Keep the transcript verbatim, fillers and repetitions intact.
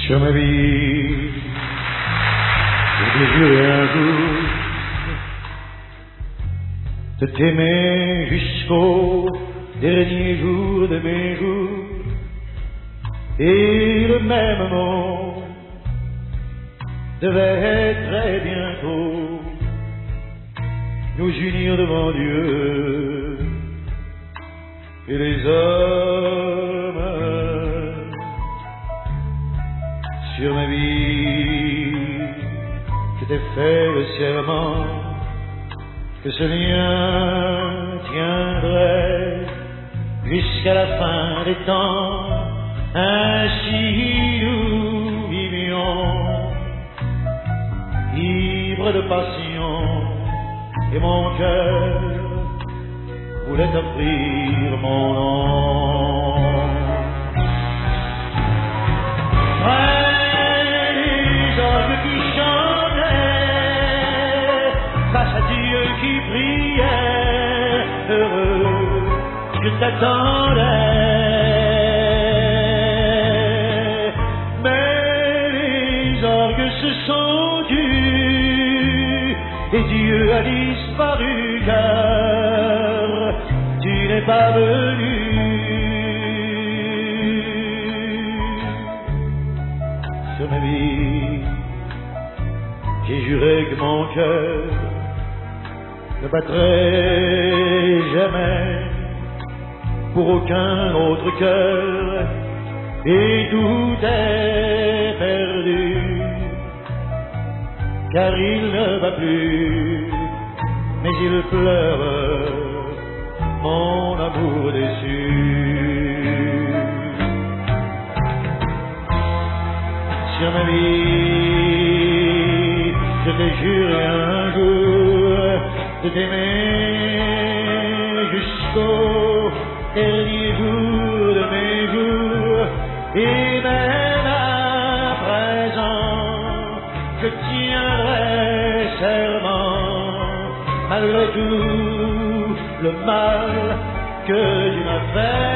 Sur ma vie, je t'ai juré un jour de t'aimer jusqu'au dernier jour de mes jours, et le même mot devait très bientôt nous unir devant Dieu et les hommes. Sur ma vie, je t'ai fait le serment que ce lien tiendrait jusqu'à la fin des temps. Ainsi nous vivions, libres de passion, et mon cœur voulait offrir mon nom. Près les orgues qui chantaient, face à Dieu qui priait, heureux, je t'attendais. Et Dieu a disparu car tu n'es pas venu. Sur ma vie, j'ai juré que mon cœur ne battrait jamais pour aucun autre cœur, et tout est perdu car il ne va plus, mais il pleure mon amour déçu. Sur ma vie, je t'ai juré un jour de t'aimer jusqu'au dernier jour de mes jours, et même à présent je tiendrai serment, malgré tout le mal que tu m'as fait.